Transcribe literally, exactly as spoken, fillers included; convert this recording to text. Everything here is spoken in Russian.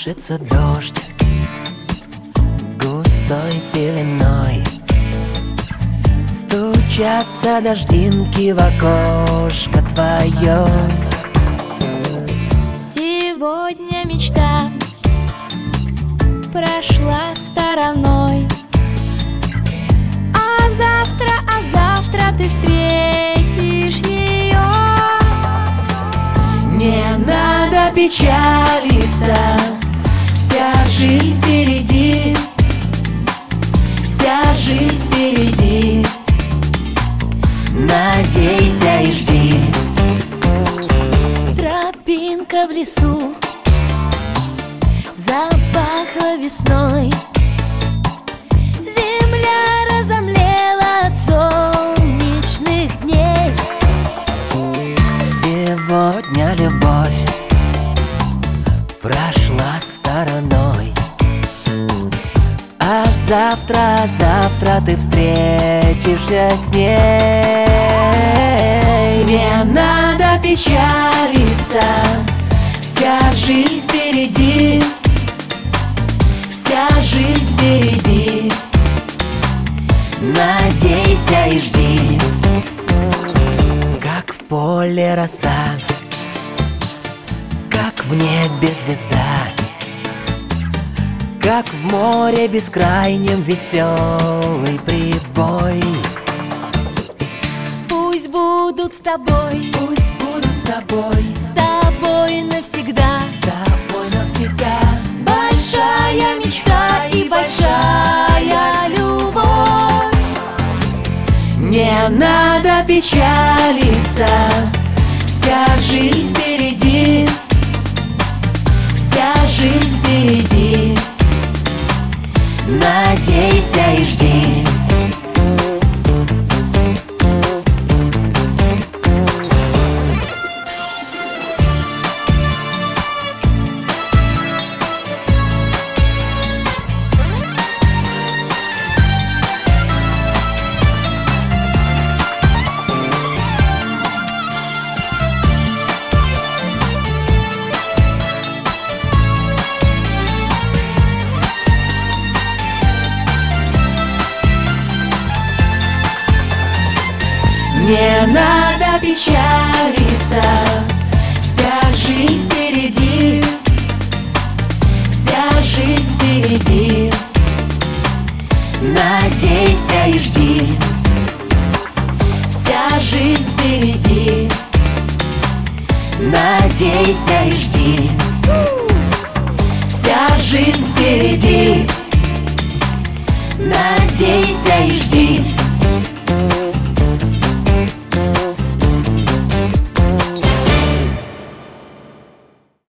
Ложится дождь густой пеленой, стучатся дождинки в окошко твое. Сегодня мечта прошла стороной, а завтра, а завтра ты встретишь ее. Не надо печалиться, вся жизнь впереди, вся жизнь впереди. Надейся и жди. Тропинка в лесу запахла весной, земля разомлела от солнечных дней. Сегодня любовь прошла стороной, а завтра, завтра ты встретишься с ней. Не надо печалиться, вся жизнь впереди, вся жизнь впереди. Надейся и жди. Как в поле роса, как в небе звезда, как в море бескрайнем веселый прибой. Пусть будут с тобой, Пусть будут с тобой, с тобой навсегда, с тобой навсегда. большая мечта и большая любовь. Не надо печалиться, вся жизнь впереди, вся жизнь впереди. Надейся и жди. Не надо печалиться, вся жизнь впереди, вся жизнь впереди. Надейся и жди. Вся жизнь впереди. Надейся и жди. Вся жизнь впереди. Надейся и жди.